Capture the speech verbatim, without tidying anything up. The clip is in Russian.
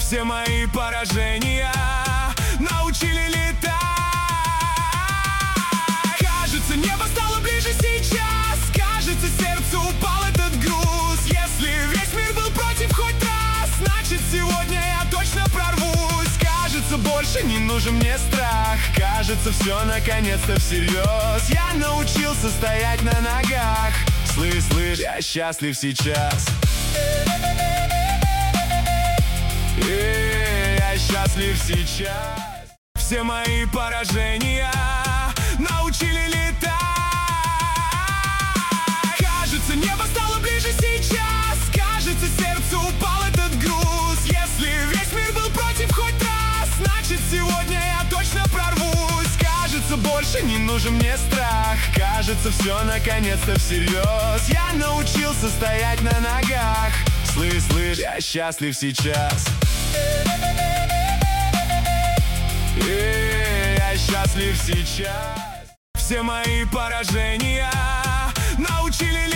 Все мои поражения научили летать. Кажется, небо стало ближе сейчас. Кажется, сердцу упал этот груз. Если весь мир был против хоть раз, значит, сегодня я точно прорвусь. Кажется, больше не нужен мне страх. Кажется, все наконец-то всерьез. Я научился стоять на ногах. Слышь, слышь, я счастлив сейчас. Э, Я счастлив сейчас. Все мои поражения научили летать. Кажется, небо стало ближе сейчас. Кажется, сердцу упал этот груз. Если весь мир был против хоть раз, значит, сегодня я точно прорвусь. Кажется, больше не нужен мне страх. Кажется, все наконец-то всерьез. Я научился стоять на ногах. Слышь, слышь, я счастлив сейчас. Э, Я счастлив сейчас. Все мои поражения научили